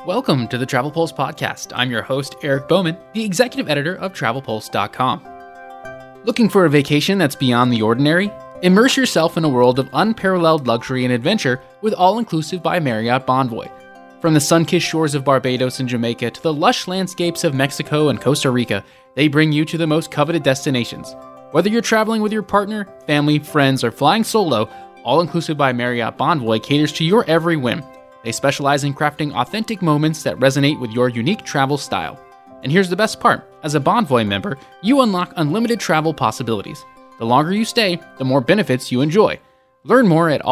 Welcome to the Travel Pulse podcast. I'm your host, Eric Bowman, the executive editor of TravelPulse.com. Looking for a vacation that's beyond the ordinary? Immerse yourself in a world of unparalleled luxury and adventure with All-Inclusive by Marriott Bonvoy. From the sun-kissed shores of Barbados and Jamaica to the lush landscapes of Mexico and Costa Rica, they bring you to the most coveted destinations. Whether you're traveling with your partner, family, friends, or flying solo, All-Inclusive by Marriott Bonvoy caters to your every whim. They specialize in crafting authentic moments that resonate with your unique travel style. And here's the best part. As a Bonvoy member, you unlock unlimited travel possibilities. The longer you stay, the more benefits you enjoy. Learn more at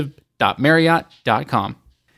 allinclusive.marriott.com.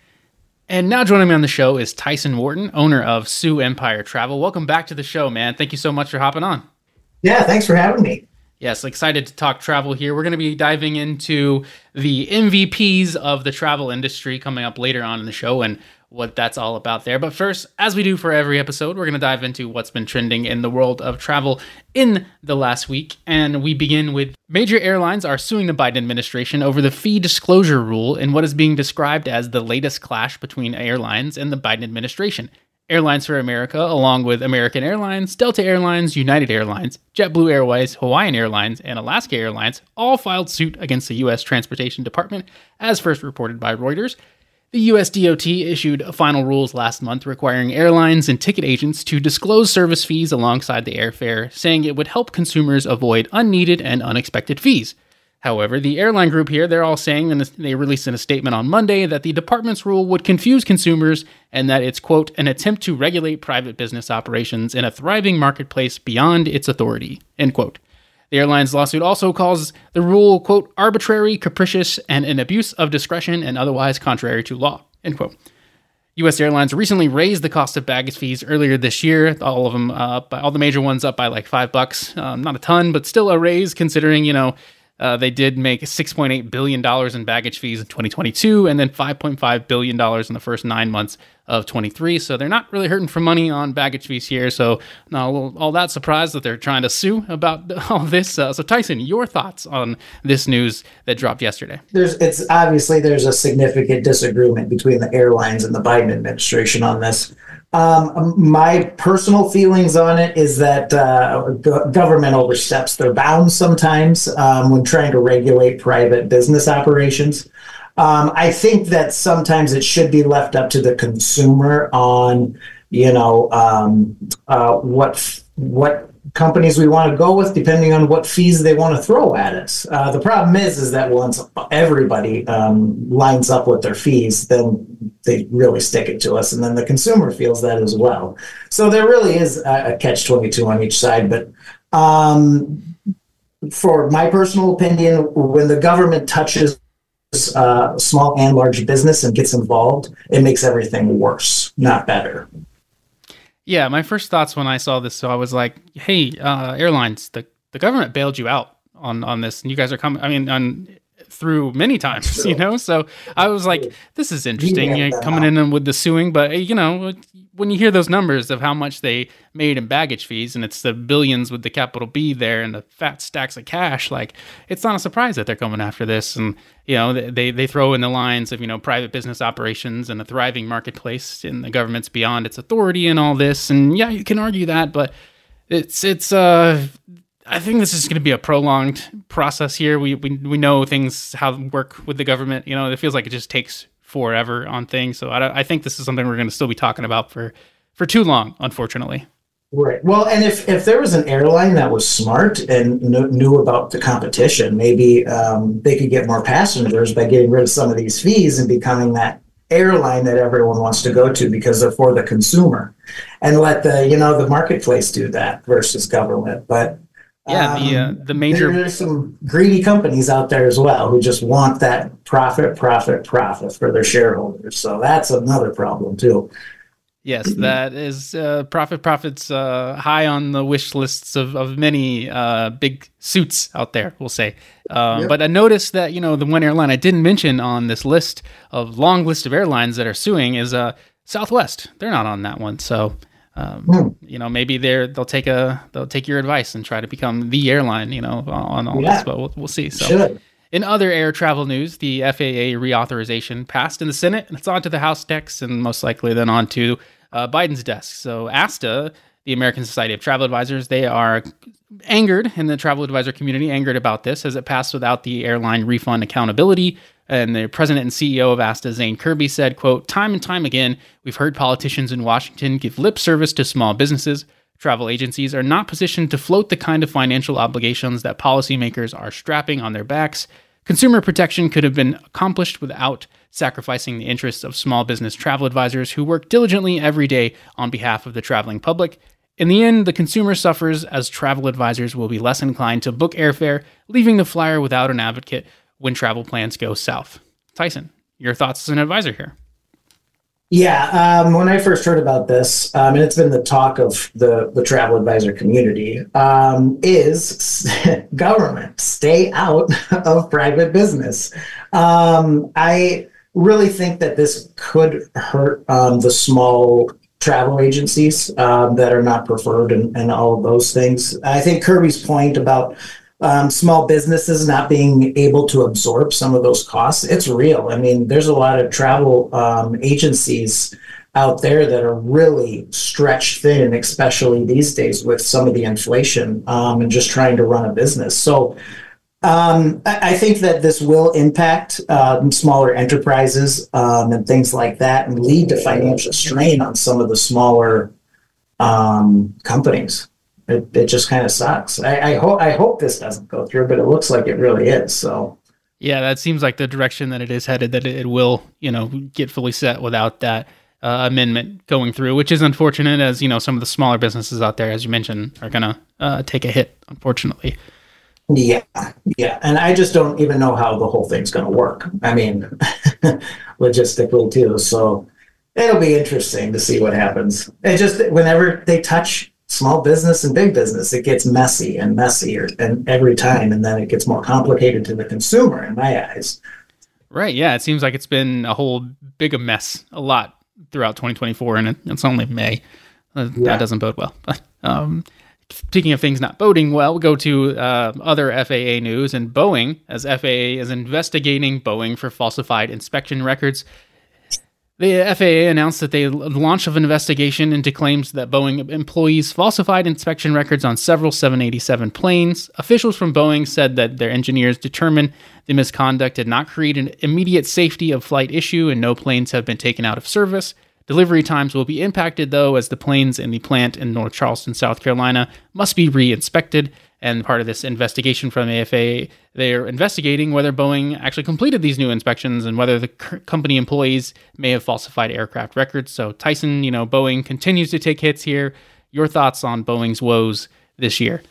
And now joining me on the show is Tyson Wharton, owner of Sioux Empire Travel. Welcome back to the show, man. Thank you so much for hopping on. Yeah, thanks for having me. Yes, excited to talk travel here. We're going to be diving into the MVPs of the travel industry coming up later on in the show and what that's all about there. But first, as we do for every episode, we're going to dive into what's been trending in the world of travel in the last week. And we begin with major airlines are suing the Biden administration over the fee disclosure rule in what is being described as the latest clash between airlines and the Biden administration. Airlines for America, along with American Airlines, Delta Airlines, United Airlines, JetBlue Airways, Hawaiian Airlines, and Alaska Airlines, all filed suit against the U.S. Transportation Department, as first reported by Reuters. The U.S. DOT issued final rules last month requiring airlines and ticket agents to disclose service fees alongside the airfare, saying it would help consumers avoid unneeded and unexpected fees. However, the airline group here, they're all saying, and they released in a statement on Monday, that the department's rule would confuse consumers and that it's, quote, an attempt to regulate private business operations in a thriving marketplace beyond its authority, end quote. The airline's lawsuit also calls the rule, quote, arbitrary, capricious, and an abuse of discretion and otherwise contrary to law, end quote. U.S. Airlines recently raised the cost of baggage fees earlier this year, all of them, all the major ones up by like $5, not a ton, but still a raise considering, they did make $6.8 billion in baggage fees in 2022 and then $5.5 billion in the first 9 months of 23. So they're not really hurting for money on baggage fees here. So not all that surprised that they're trying to sue about all this. So Tyson, your thoughts on this news that dropped yesterday? There's a significant disagreement between the airlines and the Biden administration on this. My personal feelings on it is that government oversteps their bounds sometimes when trying to regulate private business operations. I think that sometimes it should be left up to the consumer on, what companies we want to go with, depending on what fees they want to throw at us. The problem is that once everybody lines up with their fees, then they really stick it to us, and then the consumer feels that as well. So there really is a catch-22 on each side. But for my personal opinion, when the government touches small and large business and gets involved, it makes everything worse, not better. Yeah, my first thoughts when I saw this, so I was like, hey, airlines, the government bailed you out on this, and you guys are coming, through many times, So I was like, this is interesting, coming in with the suing, but, when you hear those numbers of how much they made in baggage fees, and it's the billions with the capital B there and the fat stacks of cash, like, it's not a surprise that they're coming after this. And, they throw in the lines of, private business operations and a thriving marketplace and the government's beyond its authority and all this. And yeah, you can argue that, but I think this is going to be a prolonged process here. We know things, how they work with the government. It feels like it just takes forever on things. So I think this is something we're going to still be talking about for too long, unfortunately. Right. Well, and if there was an airline that was smart and knew about the competition, maybe they could get more passengers by getting rid of some of these fees and becoming that airline that everyone wants to go to because they're for the consumer, and let the marketplace do that versus government. But yeah, the major, there's some greedy companies out there as well who just want that profit for their shareholders. So that's another problem too. Yes, that is profits high on the wish lists of many big suits out there, we'll say. Yep. But I noticed that, the one airline I didn't mention on this long list of airlines that are suing is Southwest. They're not on that one. So, maybe they'll take your advice and try to become the airline, on all this, but we'll see. So. Should. In other air travel news, the FAA reauthorization passed in the Senate, and it's on to the House decks, and most likely then on to Biden's desk. So ASTA, the American Society of Travel Advisors, they are angered in the travel advisor community, angered about this, as it passed without the airline refund accountability. And the president and CEO of ASTA, Zane Kirby, said, quote, "Time and time again, we've heard politicians in Washington give lip service to small businesses. Travel agencies are not positioned to float the kind of financial obligations that policymakers are strapping on their backs. Consumer protection could have been accomplished without sacrificing the interests of small business travel advisors who work diligently every day on behalf of the traveling public. In the end, the consumer suffers as travel advisors will be less inclined to book airfare, leaving the flyer without an advocate when travel plans go south." Tyson, your thoughts as an advisor here? Yeah, when I first heard about this, and it's been the talk of the travel advisor community, is government, stay out of private business. I really think that this could hurt the small travel agencies that are not preferred and all of those things. I think Kirby's point about small businesses not being able to absorb some of those costs, it's real. I mean, there's a lot of travel agencies out there that are really stretched thin, especially these days with some of the inflation and just trying to run a business. So I think that this will impact smaller enterprises and things like that and lead to financial strain on some of the smaller companies. It just kind of sucks. I hope this doesn't go through, but it looks like it really is. So, yeah, that seems like the direction that it is headed. That it will, get fully set without that amendment going through, which is unfortunate. As some of the smaller businesses out there, as you mentioned, are gonna take a hit, unfortunately. Yeah, and I just don't even know how the whole thing's going to work. I mean, logistically too. So it'll be interesting to see what happens. It just whenever they touch small business and big business, it gets messy and messier and every time, and then it gets more complicated to the consumer in my eyes. Right. Yeah. It seems like it's been a whole big mess a lot throughout 2024, and it's only May. That doesn't bode well. But speaking of things not boding well, we'll go to other FAA news, and Boeing, as FAA is investigating Boeing for falsified inspection records. The FAA announced that they launched an investigation into claims that Boeing employees falsified inspection records on several 787 planes. Officials from Boeing said that their engineers determined the misconduct did not create an immediate safety of flight issue and no planes have been taken out of service. Delivery times will be impacted, though, as the planes in the plant in North Charleston, South Carolina, must be re-inspected. And part of this investigation from the FAA, they're investigating whether Boeing actually completed these new inspections and whether the company employees may have falsified aircraft records. So, Tyson, Boeing continues to take hits here. Your thoughts on Boeing's woes this year?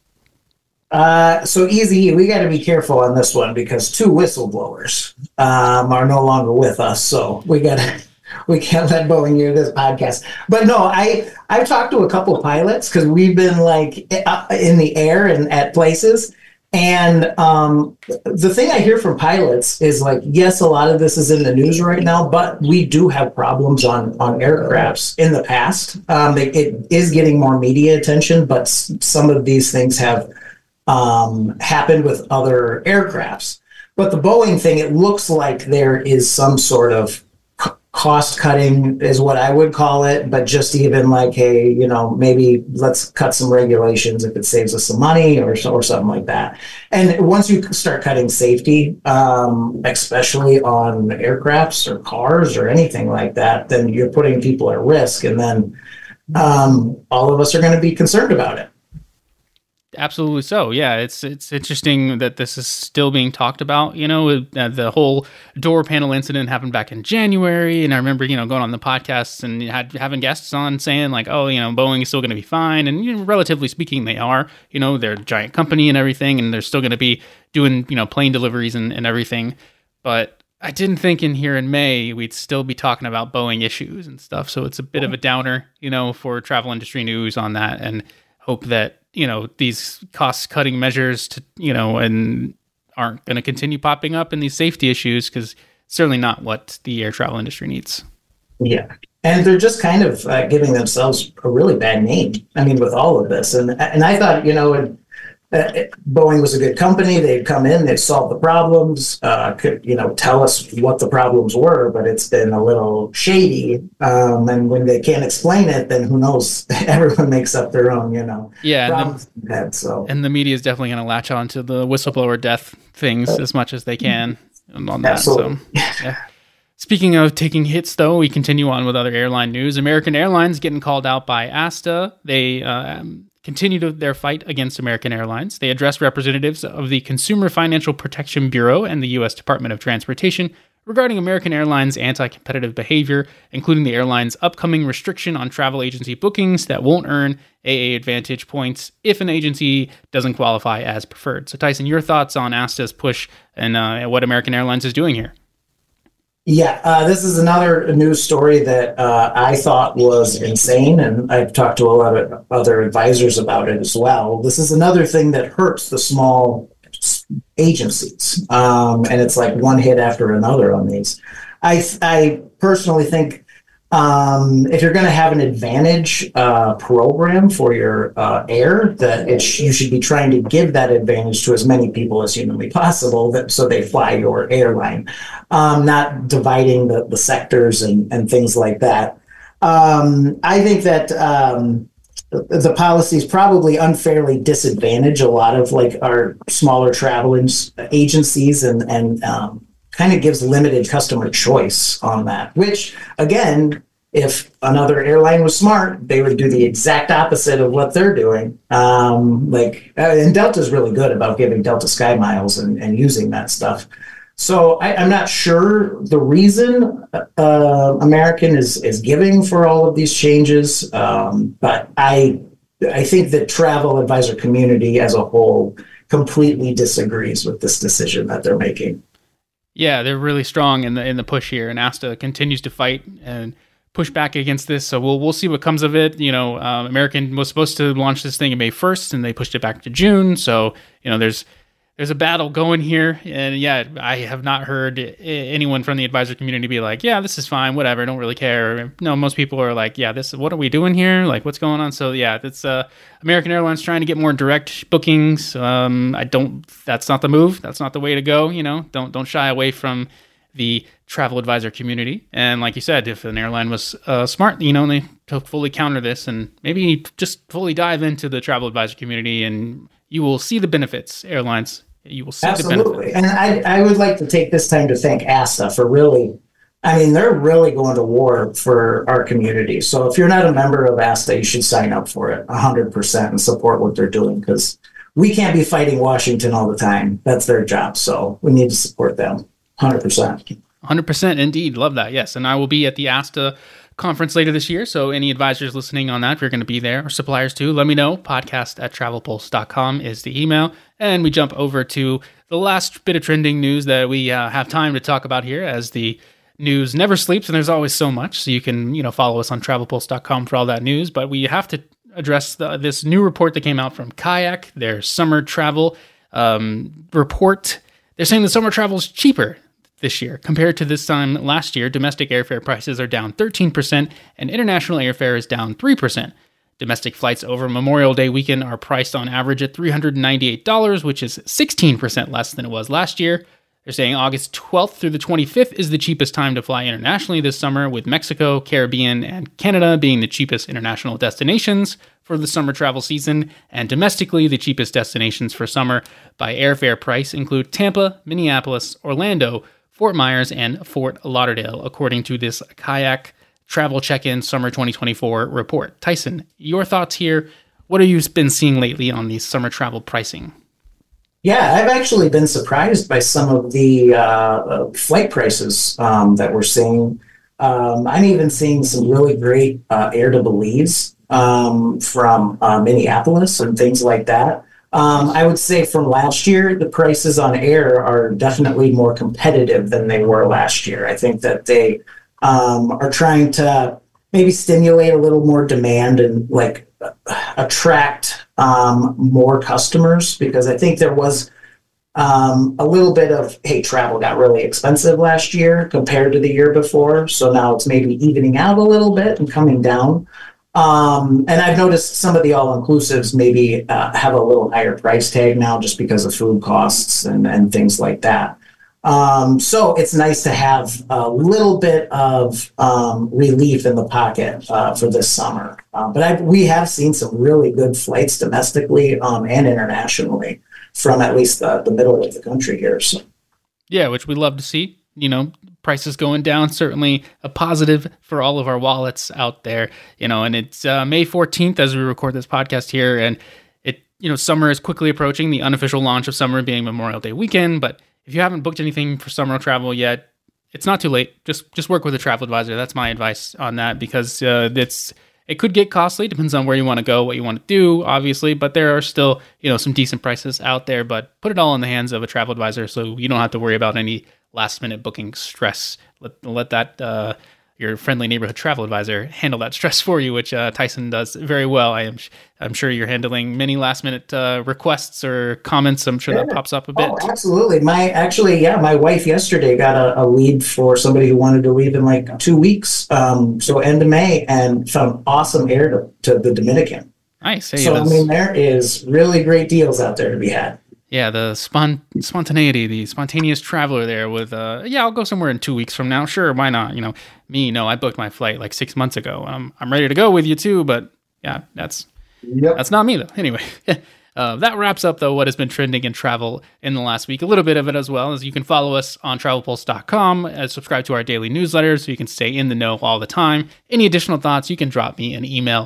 So easy. We got to be careful on this one because two whistleblowers are no longer with us. So we can't let Boeing hear this podcast. But no, I've talked to a couple of pilots because we've been like in the air and at places. And the thing I hear from pilots is like, yes, a lot of this is in the news right now, but we do have problems on aircrafts in the past. It is getting more media attention, but some of these things have happened with other aircrafts. But the Boeing thing, it looks like there is some sort of cost cutting is what I would call it, but just even like, hey, maybe let's cut some regulations if it saves us some money or something like that. And once you start cutting safety, especially on aircrafts or cars or anything like that, then you're putting people at risk. And then all of us are going to be concerned about it. Absolutely so. Yeah, it's interesting that this is still being talked about. The whole door panel incident happened back in January, and I remember going on the podcasts and having guests on saying like, oh, Boeing is still going to be fine, and relatively speaking, they are. They're a giant company and everything, and they're still going to be doing plane deliveries and everything. But I didn't think in here in May we'd still be talking about Boeing issues and stuff. So it's a bit of a downer, for travel industry news on that, and hope that these cost-cutting measures and aren't going to continue popping up in these safety issues, because certainly not what the air travel industry needs. Yeah. And they're just kind of giving themselves a really bad name. I mean, with all of this. And I thought, Boeing was a good company. They'd come in, they'd solve the problems, could, tell us what the problems were, but it's been a little shady. And when they can't explain it, then who knows? Everyone makes up their own, problems in their head, so. And the media is definitely going to latch on to the whistleblower death things as much as they can on that. Absolutely. So, yeah. Speaking of taking hits, though, we continue on with other airline news. American Airlines getting called out by ASTA. They continued their fight against American Airlines. They addressed representatives of the Consumer Financial Protection Bureau and the U.S. Department of Transportation regarding American Airlines' anti-competitive behavior, including the airline's upcoming restriction on travel agency bookings that won't earn AA Advantage points if an agency doesn't qualify as preferred. So, Tyson, your thoughts on ASTA's push and what American Airlines is doing here? Yeah, this is another news story that I thought was insane, and I've talked to a lot of other advisors about it as well. This is another thing that hurts the small agencies, and it's like one hit after another on these. I personally think if you're going to have an advantage program for your air, that you should be trying to give that advantage to as many people as humanly possible, so they fly your airline, not dividing the sectors and things like that. I think that the policies probably unfairly disadvantage a lot of our smaller travel agencies and kind of gives limited customer choice on that, which, again, if another airline was smart, they would do the exact opposite of what they're doing. And Delta's really good about giving Delta Sky Miles and using that stuff. So I'm not sure the reason American is giving for all of these changes, but I think the travel advisor community as a whole completely disagrees with this decision that they're making. Yeah, they're really strong in the push here, and ASTA continues to fight and push back against this. So we'll see what comes of it. American was supposed to launch this thing on May 1st, and they pushed it back to June. So there's a battle going here, and yeah, I have not heard anyone from the advisor community be like, yeah, this is fine, whatever, don't really care. No, most people are like, yeah, what are we doing here? Like, what's going on? So yeah, that's American Airlines trying to get more direct bookings. That's not the move. That's not the way to go. Don't shy away from the travel advisor community. And like you said, if an airline was smart, they to fully counter this and maybe just fully dive into the travel advisor community, and you will see the benefits. Airlines, you will see Absolutely. the benefits. And I would like to take this time to thank ASTA for they're really going to war for our community. So if you're not a member of ASTA, you should sign up for it 100% and support what they're doing, because we can't be fighting Washington all the time. That's their job. So we need to support them 100%. 100% indeed. Love that. Yes. And I will be at the ASTA conference later this year. So any advisors listening on that, if you're going to be there, or suppliers too, let me know. podcast@travelpulse.com is the email. And we jump over to the last bit of trending news that we have time to talk about here, as the news never sleeps and there's always so much. So you can, follow us on travelpulse.com for all that news. But we have to address this new report that came out from Kayak, their summer travel report. They're saying the summer travel is cheaper this year compared to this time last year. Domestic airfare prices are down 13% and international airfare is down 3%. Domestic flights over Memorial Day weekend are priced on average at $398, which is 16% less than it was last year. They're saying August 12th through the 25th is the cheapest time to fly internationally this summer, with Mexico, Caribbean, and Canada being the cheapest international destinations for the summer travel season. And domestically, the cheapest destinations for summer by airfare price include Tampa, Minneapolis, Orlando, Fort Myers, and Fort Lauderdale, according to this Kayak Travel Check-In Summer 2024 report. Tyson, your thoughts here? What have you been seeing lately on the summer travel pricing? Yeah, I've actually been surprised by some of the flight prices that we're seeing. I'm even seeing some really great air to Belize from Minneapolis and things like that. I would say from last year, the prices on air are definitely more competitive than they were last year. I think that they are trying to maybe stimulate a little more demand and attract more customers, because I think there was a little bit of, hey, travel got really expensive last year compared to the year before. So now it's maybe evening out a little bit and coming down. And I've noticed some of the all-inclusives maybe have a little higher price tag now just because of food costs and things like that. So it's nice to have a little bit of relief in the pocket for this summer. But we have seen some really good flights domestically and internationally from at least the middle of the country here. So. Yeah, which we love to see. Prices going down, certainly a positive for all of our wallets out there, and it's May 14th as we record this podcast here. And summer is quickly approaching, the unofficial launch of summer being Memorial Day weekend. But if you haven't booked anything for summer travel yet, it's not too late. Just work with a travel advisor. That's my advice on that, because it could get costly. Depends on where you want to go, what you want to do, obviously. But there are still, some decent prices out there. But put it all in the hands of a travel advisor so you don't have to worry about any last-minute booking stress. Let that your friendly neighborhood travel advisor handle that stress for you, which Tyson does very well. I'm sure you're handling many last-minute requests or comments. I'm sure that pops up a bit. Oh, absolutely. My wife yesterday got a lead for somebody who wanted to leave in like 2 weeks, so end of May, and found awesome air to the Dominican. Nice. Hey, so there is really great deals out there to be had. Yeah, the spontaneity, the spontaneous traveler there with, I'll go somewhere in 2 weeks from now. Sure, why not? I booked my flight like 6 months ago. I'm ready to go with you too, but yeah, that's not me though. Anyway, that wraps up though what has been trending in travel in the last week. A little bit of it as well, as you can follow us on travelpulse.com, subscribe to our daily newsletter so you can stay in the know all the time. Any additional thoughts, you can drop me an email,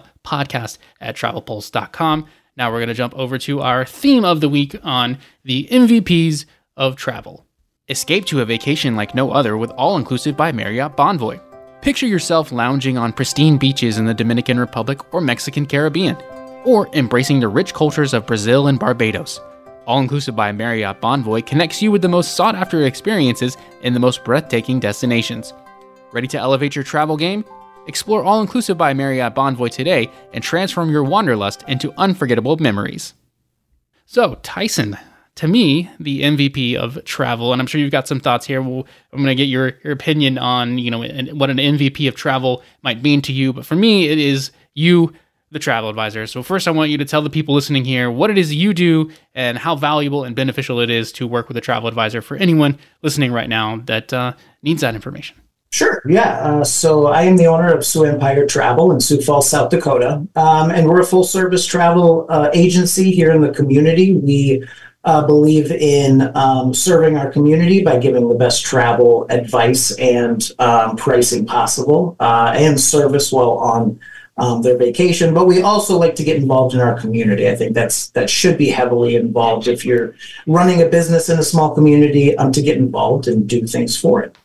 podcast@travelpulse.com. Now we're going to jump over to our theme of the week on the MVPs of travel. Escape to a vacation like no other with All-Inclusive by Marriott Bonvoy. Picture yourself lounging on pristine beaches in the Dominican Republic or Mexican Caribbean, or embracing the rich cultures of Brazil and Barbados. All-Inclusive by Marriott Bonvoy connects you with the most sought-after experiences in the most breathtaking destinations. Ready to elevate your travel game? Explore All-Inclusive by Marriott Bonvoy today and transform your wanderlust into unforgettable memories. So, Tyson, to me, the MVP of travel, and I'm sure you've got some thoughts here. I'm going to get your opinion on, what an MVP of travel might mean to you. But for me, it is you, the travel advisor. So first, I want you to tell the people listening here what it is you do and how valuable and beneficial it is to work with a travel advisor for anyone listening right now that needs that information. Sure. Yeah. So I am the owner of Sioux Empire Travel in Sioux Falls, South Dakota. And we're a full service travel agency here in the community. We believe in serving our community by giving the best travel advice and pricing possible and service while on their vacation. But we also like to get involved in our community. I think that should be heavily involved if you're running a business in a small community, to get involved and do things for it.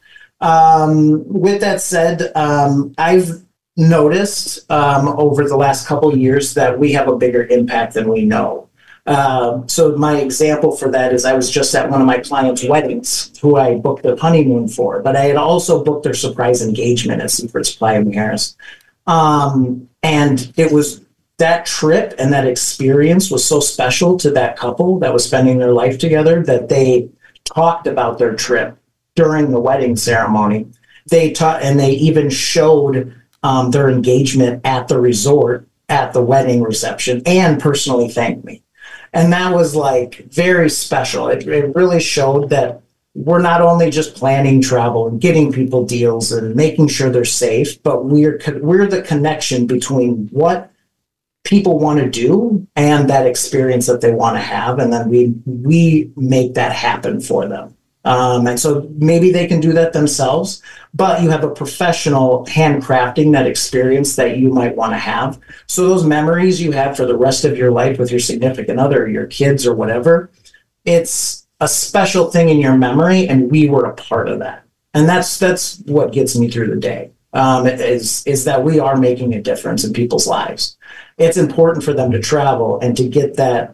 With that said, I've noticed over the last couple of years that we have a bigger impact than we know. So my example for that is I was just at one of my clients' weddings, who I booked their honeymoon for, but I had also booked their surprise engagement at Seaford Supply in Harris. And it was that trip and that experience was so special to that couple that was spending their life together that they talked about their trip during the wedding ceremony. They taught, and they even showed their engagement at the resort at the wedding reception and personally thanked me. And that was like very special. It really showed that we're not only just planning travel and getting people deals and making sure they're safe, but we're the connection between what people want to do and that experience that they want to have. And then we make that happen for them. And so maybe they can do that themselves, but you have a professional handcrafting that experience that you might want to have. So those memories you have for the rest of your life with your significant other, your kids or whatever, it's a special thing in your memory, and we were a part of that. And that's what gets me through the day, is that we are making a difference in people's lives. It's important for them to travel and to get that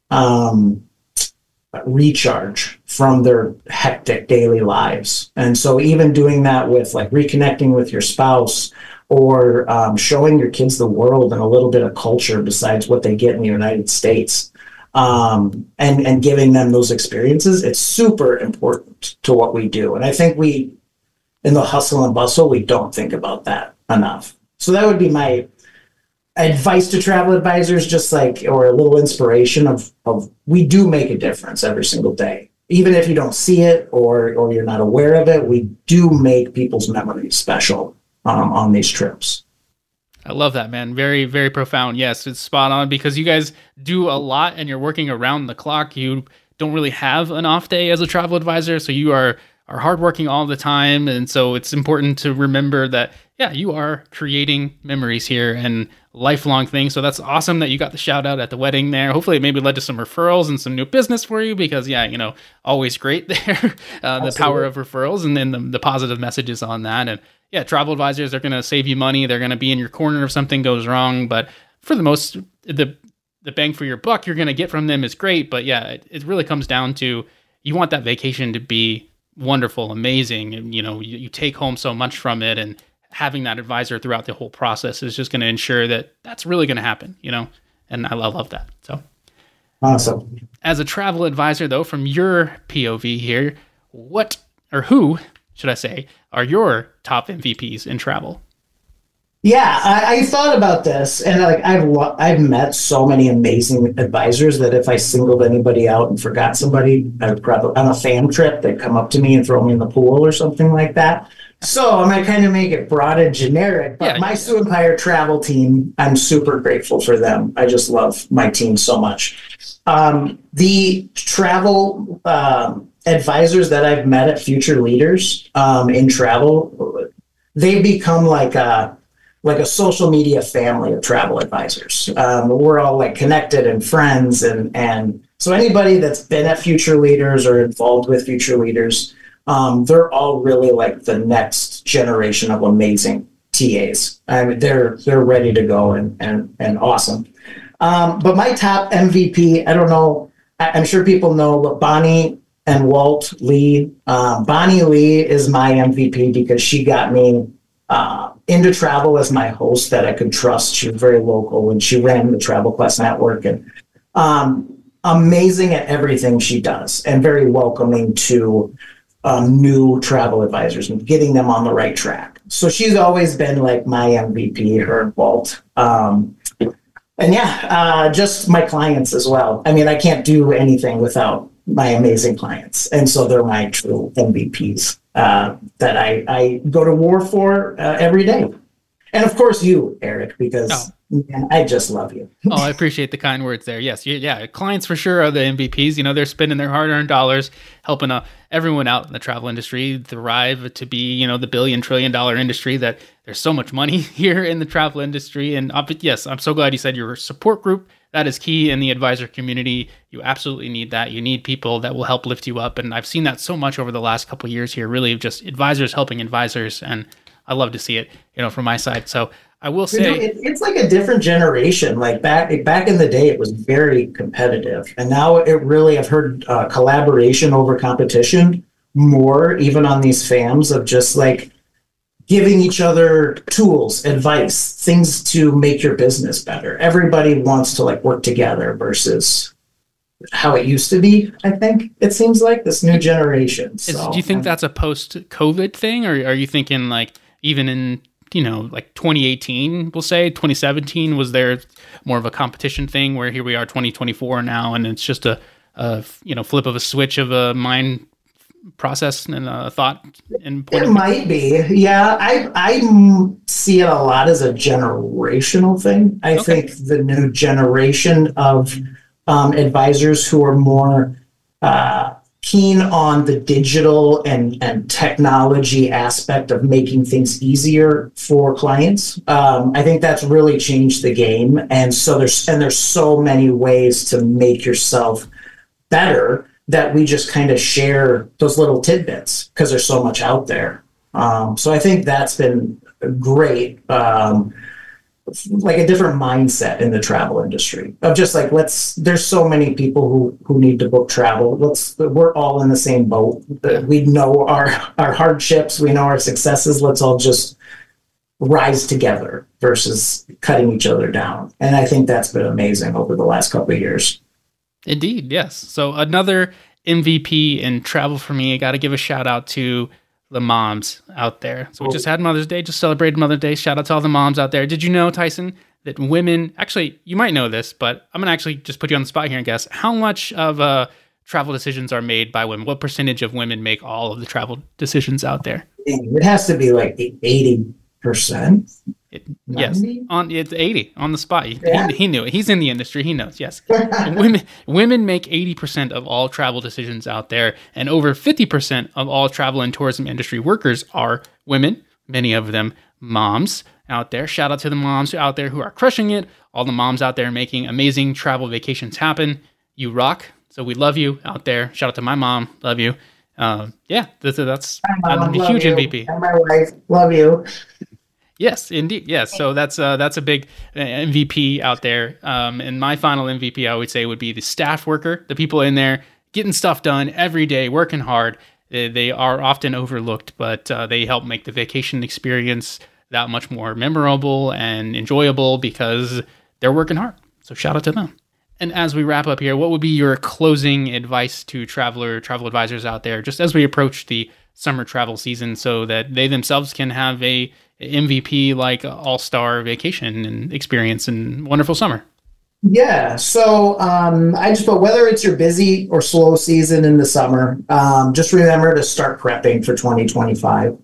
recharge from their hectic daily lives. And so even doing that with like reconnecting with your spouse or showing your kids the world and a little bit of culture besides what they get in the United States, and giving them those experiences, it's super important to what we do. And I think we, in the hustle and bustle, we don't think about that enough. So that would be my advice to travel advisors, just like, or a little inspiration of we do make a difference every single day. Even if you don't see it or you're not aware of it, we do make people's memories special on these trips. I love that, man. Very, very profound. Yes, it's spot on because you guys do a lot and you're working around the clock. You don't really have an off day as a travel advisor, so you are hardworking all the time. And so it's important to remember that, yeah, you are creating memories here and lifelong things. So that's awesome that you got the shout out at the wedding there. Hopefully it maybe led to some referrals and some new business for you because, yeah, always great there, the power of referrals and then the positive messages on that. And yeah, travel advisors, they're going to save you money. They're going to be in your corner if something goes wrong. But for the most, the bang for your buck you're going to get from them is great. But yeah, it really comes down to you want that vacation to be wonderful, amazing. And, you take home so much from it. And having that advisor throughout the whole process is just going to ensure that that's really going to happen, and I love that. So awesome. As a travel advisor, though, from your POV here, what or who, should I say, are your top MVPs in travel? Yeah, I thought about this, and I've met so many amazing advisors that if I singled anybody out and forgot somebody, I would probably on a fam trip they'd come up to me and throw me in the pool or something like that. So I'm going to kind of make it broad and generic, but my Sioux Empire travel team, I'm super grateful for them. I just love my team so much. The travel advisors that I've met at Future Leaders in travel, they become like a social media family of travel advisors. We're all like connected and friends. And so anybody that's been at Future Leaders or involved with Future Leaders, they're all really like the next generation of amazing TAs. I mean, they're ready to go and awesome. But my top MVP, I don't know, I'm sure people know, but Bonnie and Walt Lee. Bonnie Lee is my MVP because she got me into travel as my host that I could trust. She was very local and she ran the Travel Quest Network and amazing at everything she does and very welcoming to new travel advisors and getting them on the right track. So she's always been like my MVP, her and Walt. And yeah, just my clients as well. I mean, I can't do anything without my amazing clients. And so they're my true MVPs that I go to war for every day. And of course you, Eric, because man, I just love you. I appreciate the kind words there. Yes, clients for sure are the MVPs. They're spending their hard-earned dollars helping everyone out in the travel industry thrive to be, the billion-trillion-dollar industry that there's so much money here in the travel industry. And yes, I'm so glad you said your support group. That is key in the advisor community. You absolutely need that. You need people that will help lift you up. And I've seen that so much over the last couple of years here, really just advisors helping advisors. And I love to see it, from my side. So I will say it's like a different generation. Like back in the day, it was very competitive, and now it really, I've heard collaboration over competition more, even on these FAMs of just like giving each other tools, advice, things to make your business better. Everybody wants to like work together versus how it used to be. I think it seems like this new generation. Do you think that's a post-COVID thing, or are you thinking like even in, like 2018, we'll say 2017, was there more of a competition thing where here we are 2024 now, and it's just a flip of a switch of a mind process and a thought and point? It might be. Yeah. I see it a lot as a generational thing. I think the new generation of advisors who are more keen on the digital and technology aspect of making things easier for clients. I think that's really changed the game. And so there's so many ways to make yourself better that we just kind of share those little tidbits because there's so much out there. So I think that's been great. Like a different mindset in the travel industry of just like, there's so many people who need to book travel. We're all in the same boat. We know our hardships, we know our successes. Let's all just rise together versus cutting each other down. And I think that's been amazing over the last couple of years. Indeed. Yes. So another MVP in travel for me, I got to give a shout out to the moms out there. So we just had Mother's Day, just celebrated Mother's Day. Shout out to all the moms out there. Did you know, Tyson, that women, actually, you might know this, but I'm going to actually just put you on the spot here and guess how much of travel decisions are made by women. What percentage of women make all of the travel decisions out there? It has to be like 80%. Yes, it's 80 on the spot. He knew it. He's in the industry. He knows. Yes, women make 80% of all travel decisions out there, and over 50% of all travel and tourism industry workers are women. Many of them moms out there. Shout out to the moms out there who are crushing it. All the moms out there making amazing travel vacations happen. You rock. So we love you out there. Shout out to my mom. Love you. That's a huge MVP. And my wife, love you. Yes, indeed. Yes. So that's a big MVP out there. And my final MVP, I would say, would be the staff worker, the people in there getting stuff done every day, working hard. They are often overlooked, but they help make the vacation experience that much more memorable and enjoyable because they're working hard. So shout out to them. And as we wrap up here, what would be your closing advice to travel advisors out there, just as we approach the summer travel season, so that they themselves can have a MVP like all-star vacation and experience and wonderful summer? Yeah. So I just put, whether it's your busy or slow season in the summer, just remember to start prepping for 2025.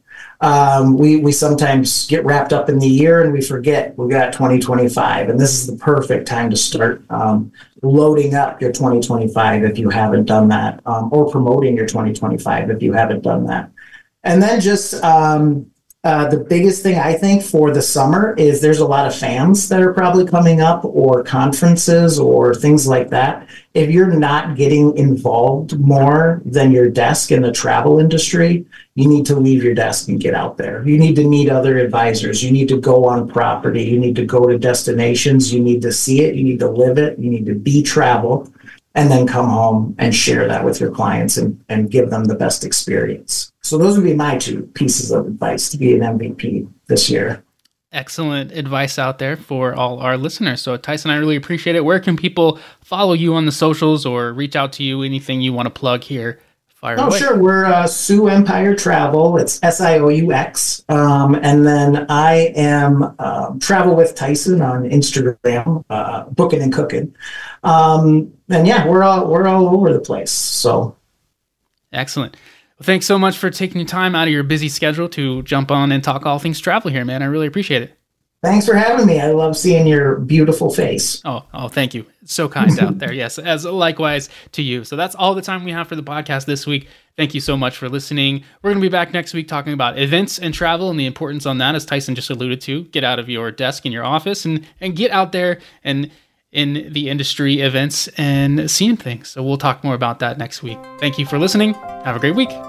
We sometimes get wrapped up in the year and we forget we got 2025, and this is the perfect time to start loading up your 2025 if you haven't done that, or promoting your 2025 if you haven't done that. And then just the biggest thing I think for the summer is there's a lot of FAMs that are probably coming up, or conferences or things like that. If you're not getting involved more than your desk in the travel industry, you need to leave your desk and get out there. You need to meet other advisors. You need to go on property. You need to go to destinations. You need to see it. You need to live it. You need to be travel, and then come home and share that with your clients and give them the best experience. So those would be my two pieces of advice to be an MVP this year. Excellent advice out there for all our listeners. So Tyson, I really appreciate it. Where can people follow you on the socials or reach out to you? Anything you want to plug here? Fire away. Sure. We're Sioux Empire Travel. It's SIOUX. And then I am Travel with Tyson on Instagram, booking and cooking. And yeah, we're all over the place. So excellent. Well, thanks so much for taking your time out of your busy schedule to jump on and talk all things travel here, man. I really appreciate it. Thanks for having me. I love seeing your beautiful face. Oh, thank you. So kind out there. Yes, as likewise to you. So that's all the time we have for the podcast this week. Thank you so much for listening. We're going to be back next week talking about events and travel and the importance on that, as Tyson just alluded to. Get out of your desk in your office and get out there and in the industry events and seeing things. So we'll talk more about that next week. Thank you for listening. Have a great week.